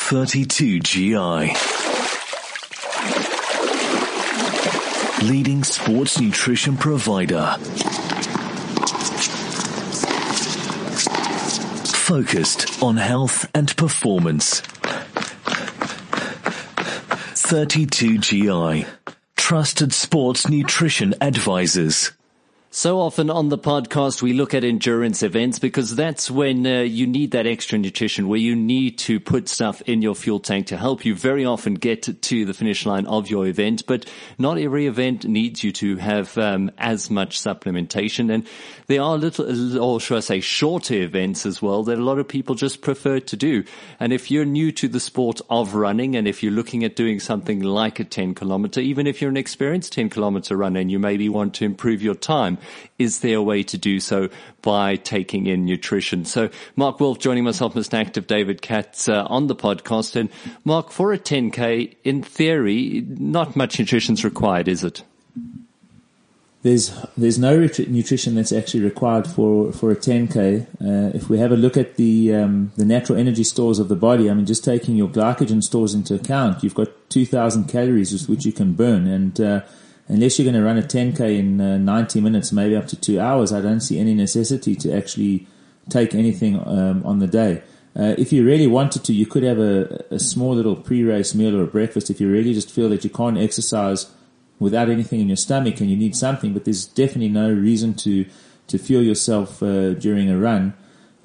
32GI. Leading sports nutrition provider. Focused on health and performance. 32GI. Trusted sports nutrition advisors. So often on the podcast, we look at endurance events because that's when you need that extra nutrition, where you need to put stuff in your fuel tank to help you very often get to the finish line of your event. But not every event needs you to have as much supplementation. And there are or should I say, shorter events as well that a lot of people just prefer to do. And if you're new to the sport of running, and if you're looking at doing something like a 10 kilometer, even if you're an experienced 10 kilometer runner and you maybe want to improve your time, is there a way to do so by taking in nutrition? So Mark Wolf joining myself, Mr. Active David Katz on the podcast. And Mark, for a 10K, in theory, not much nutrition is required, is it? There's no nutrition that's actually required for a 10K. If we have a look at the natural energy stores of the body, I mean, just taking your glycogen stores into account, you've got 2,000 calories which you can burn. And unless you're going to run a 10K in 90 minutes, maybe up to 2 hours, I don't see any necessity to actually take anything on the day. If you really wanted to, you could have a small little pre-race meal or a breakfast if you really just feel that you can't exercise without anything in your stomach and you need something, but there's definitely no reason to fuel yourself during a run.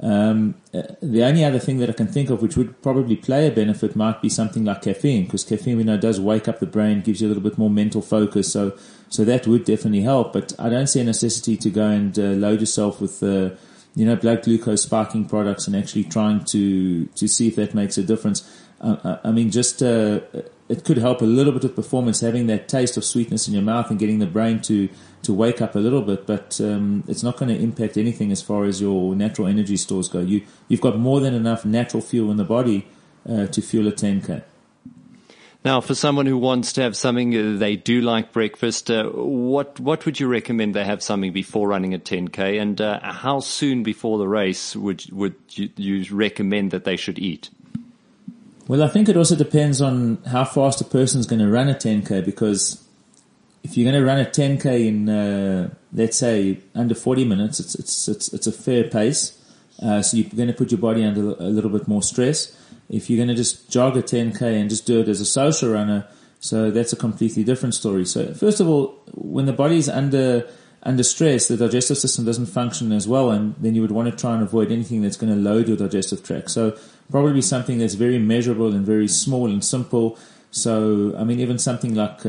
The only other thing that I can think of which would probably play a benefit might be something like caffeine, because caffeine we know does wake up the brain, gives you a little bit more mental focus, so that would definitely help. But I don't see a necessity to go and load yourself with blood glucose spiking products and actually trying to see if that makes a difference. I mean, just it could help a little bit with performance, having that taste of sweetness in your mouth and getting the brain to wake up a little bit, but it's not going to impact anything as far as your natural energy stores go. You've got more than enough natural fuel in the body to fuel a 10K. Now, for someone who wants to have something, they do like breakfast, what would you recommend they have something before running a 10K, and how soon before the race would you recommend that they should eat? Well, I think it also depends on how fast a person's going to run a 10K, because if you're going to run a 10K in, let's say, under 40 minutes, it's a fair pace. So you're going to put your body under a little bit more stress. If you're going to just jog a 10K and just do it as a social runner, so that's a completely different story. So first of all, when the body's under stress, the digestive system doesn't function as well, and then you would want to try and avoid anything that's going to load your digestive tract. So probably something that's very measurable and very small and simple. So, I mean, even something like,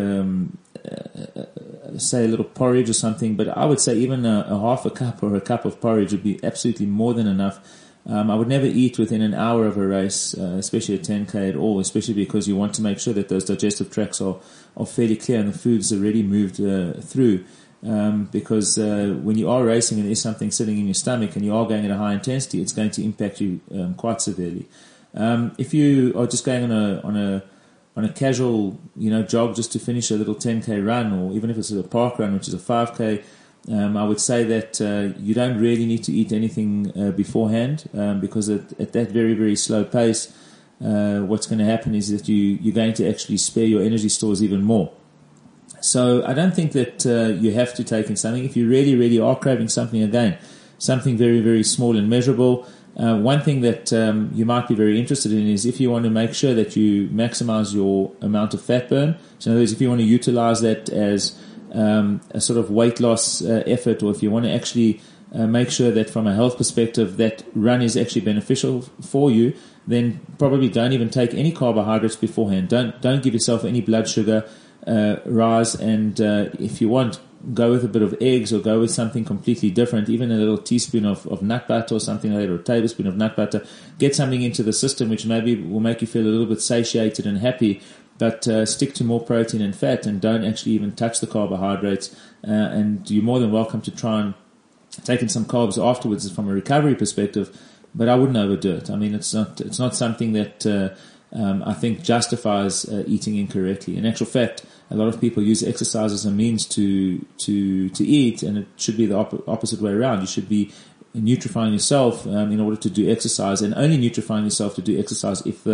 say, a little porridge or something, but I would say even a half a cup or a cup of porridge would be absolutely more than enough. I would never eat within an hour of a race, especially a 10K at all, especially because you want to make sure that those digestive tracts are fairly clear and the food's already moved through. Because when you are racing and there's something sitting in your stomach and you are going at a high intensity, it's going to impact you quite severely. If you are just going on a casual, jog just to finish a little 10K run, or even if it's a park run, which is a 5K, I would say that you don't really need to eat anything beforehand, because at that very, very slow pace, what's going to happen is that you're going to actually spare your energy stores even more. So I don't think that you have to take in something. If you really, really are craving something, again, something very, very small and measurable. One thing that you might be very interested in is if you want to make sure that you maximize your amount of fat burn. So in other words, if you want to utilize that as a sort of weight loss effort, or if you want to actually make sure that from a health perspective that run is actually beneficial for you, then probably don't even take any carbohydrates beforehand. Don't give yourself any blood sugar rise, and if you want, go with a bit of eggs or go with something completely different, even a little teaspoon of nut butter or something like that, or a tablespoon of nut butter. Get something into the system which maybe will make you feel a little bit satiated and happy, but stick to more protein and fat and don't actually even touch the carbohydrates. And you're more than welcome to try and take in some carbs afterwards from a recovery perspective, but I wouldn't overdo it. I mean, it's not something that I think justifies eating incorrectly. In actual fact, a lot of people use exercise as a means to eat, and it should be the opposite way around. You should be nutrifying yourself in order to do exercise, and only nutrifying yourself to do exercise if the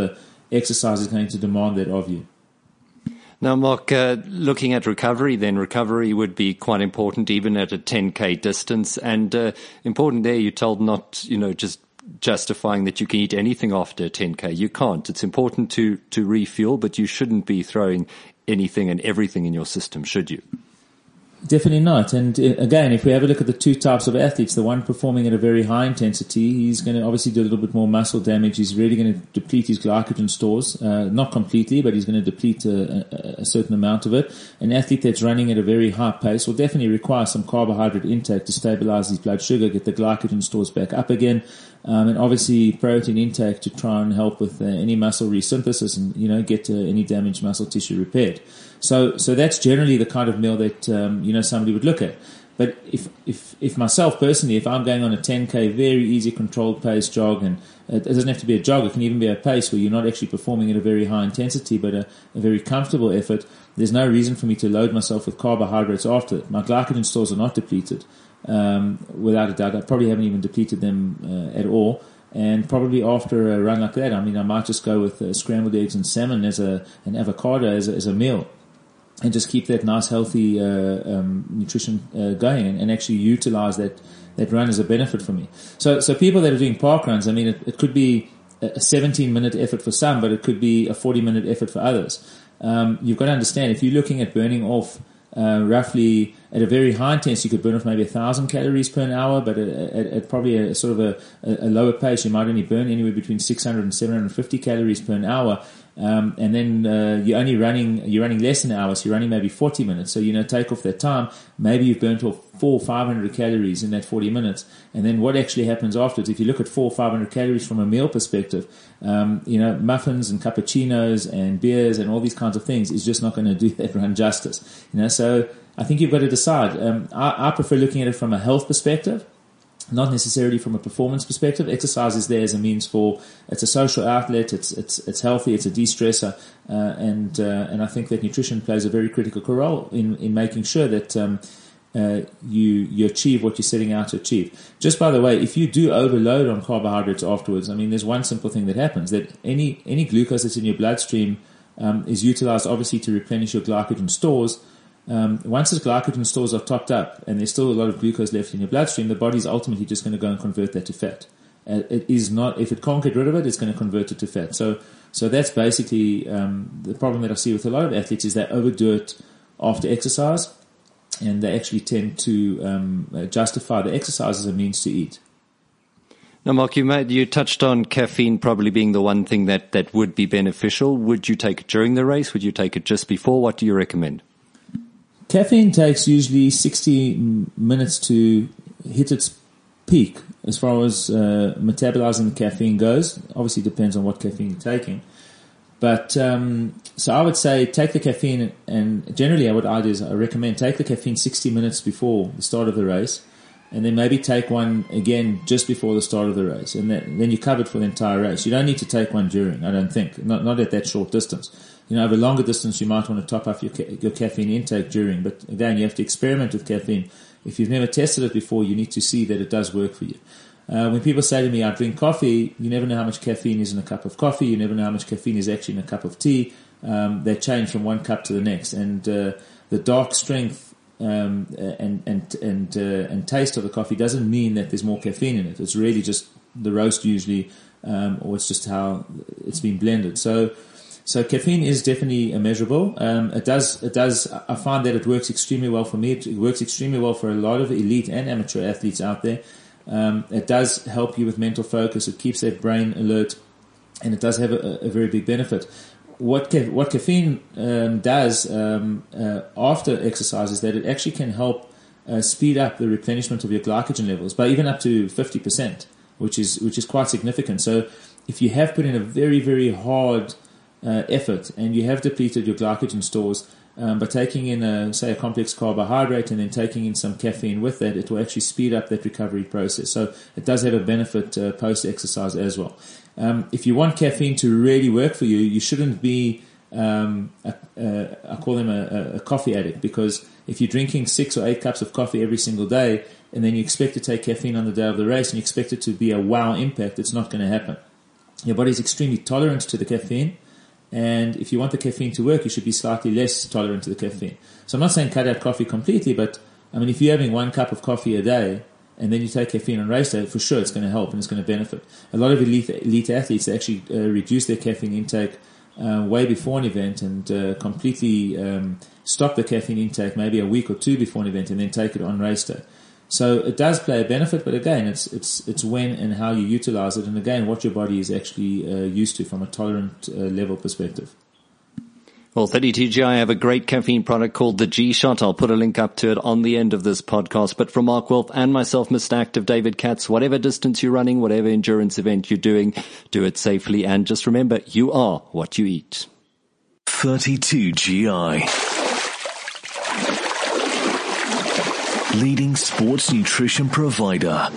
exercise is going to demand that of you. Now, Mark, looking at recovery, then recovery would be quite important even at a 10K distance. And important there, you're told not, just justifying that you can eat anything after 10K. You can't. It's important to refuel, but you shouldn't be throwing anything and everything in your system, should you? Definitely not. And again, if we have a look at the two types of athletes, the one performing at a very high intensity, he's going to obviously do a little bit more muscle damage. He's really going to deplete his glycogen stores, not completely, but he's going to deplete a certain amount of it. An athlete that's running at a very high pace will definitely require some carbohydrate intake to stabilize his blood sugar, get the glycogen stores back up again. And obviously protein intake to try and help with any muscle resynthesis and, get any damaged muscle tissue repaired. So that's generally the kind of meal that, somebody would look at. But if myself personally, if I'm going on a 10K, very easy controlled pace jog, and it doesn't have to be a jog, it can even be a pace where you're not actually performing at a very high intensity, but a very comfortable effort, there's no reason for me to load myself with carbohydrates after it. My glycogen stores are not depleted. Without a doubt, I probably haven't even depleted them at all. And probably after a run like that, I might just go with scrambled eggs and salmon an avocado as a meal, and just keep that nice healthy nutrition going, and actually utilize that run as a benefit for me. So people that are doing park runs, it could be a 17-minute effort for some, but it could be a 40-minute effort for others. You've got to understand, if you're looking at burning off roughly at a very high intensity, you could burn off maybe 1,000 calories per hour, but at probably a sort of a lower pace, you might only burn anywhere between 600 and 750 calories per hour. And then you're running less than an hour, so you're running maybe 40 minutes. So, take off that time, maybe you've burnt off 400 or 500 calories in that 40 minutes. And then what actually happens afterwards, if you look at 400 or 500 calories from a meal perspective, muffins and cappuccinos and beers and all these kinds of things is just not going to do that run justice. So I think you've got to decide. I prefer looking at it from a health perspective, not necessarily from a performance perspective. Exercise is there as a means it's a social outlet, it's healthy, it's a de-stressor, and I think that nutrition plays a very critical role in making sure that you achieve what you're setting out to achieve. Just by the way, if you do overload on carbohydrates afterwards, there's one simple thing that happens, that any glucose that's in your bloodstream is utilized obviously to replenish your glycogen stores. Once the glycogen stores are topped up and there's still a lot of glucose left in your bloodstream, the body's ultimately just going to go and convert that to fat. It is not, if it can't get rid of it, it's going to convert it to fat. So that's basically the problem that I see with a lot of athletes, is they overdo it after exercise, and they actually tend to justify the exercise as a means to eat. Now, Mark, you touched on caffeine probably being the one thing that would be beneficial. Would you take it during the race? Would you take it just before? What do you recommend? Caffeine takes usually 60 minutes to hit its peak as far as metabolizing the caffeine goes. Obviously, it depends on what caffeine you're taking. But so I would say take the caffeine, and generally what I do is I recommend take the caffeine 60 minutes before the start of the race, and then maybe take one again just before the start of the race, and then you're covered for the entire race. You don't need to take one during, I don't think, not at that short distance. Over a longer distance, you might want to top up your caffeine intake during, but again, you have to experiment with caffeine. If you've never tested it before, you need to see that it does work for you. When people say to me, I drink coffee, you never know how much caffeine is in a cup of coffee. You never know how much caffeine is actually in a cup of tea. They change from one cup to the next. And the dark strength and taste of the coffee doesn't mean that there's more caffeine in it. It's really just the roast usually, or it's just how it's been blended. So caffeine is definitely immeasurable. It does. I find that it works extremely well for me. It works extremely well for a lot of elite and amateur athletes out there. It does help you with mental focus. It keeps that brain alert, and it does have a very big benefit. What caffeine does after exercise is that it actually can help speed up the replenishment of your glycogen levels by even up to 50%, which is quite significant. So if you have put in a very, very hard effort and you have depleted your glycogen stores, by taking in say a complex carbohydrate and then taking in some caffeine with that, it will actually speed up that recovery process. So it does have a benefit post-exercise as well. If you want caffeine to really work for you, you shouldn't be I call them a coffee addict, because if you're drinking 6 or 8 cups of coffee every single day and then you expect to take caffeine on the day of the race and you expect it to be a wow impact, it's not going to happen. your body is extremely tolerant to the caffeine. And if you want the caffeine to work, you should be slightly less tolerant to the caffeine. So I'm not saying cut out coffee completely, but I mean, if you're having 1 cup of coffee a day and then you take caffeine on race day, for sure it's going to help and it's going to benefit. A lot of elite athletes actually reduce their caffeine intake way before an event and completely stop the caffeine intake maybe a week or 2 before an event and then take it on race day. So it does play a benefit, but again, it's when and how you utilize it, and again, what your body is actually used to from a tolerant level perspective. Well, 32GI have a great caffeine product called the G-Shot. I'll put a link up to it on the end of this podcast. But from Mark Wolf and myself, Mr. Active David Katz, whatever distance you're running, whatever endurance event you're doing, do it safely. And just remember, you are what you eat. 32GI. Leading sports nutrition provider.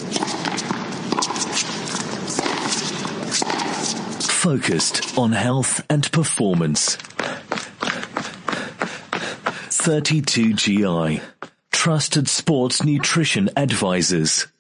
Focused on health and performance. 32GI. Trusted sports nutrition advisors.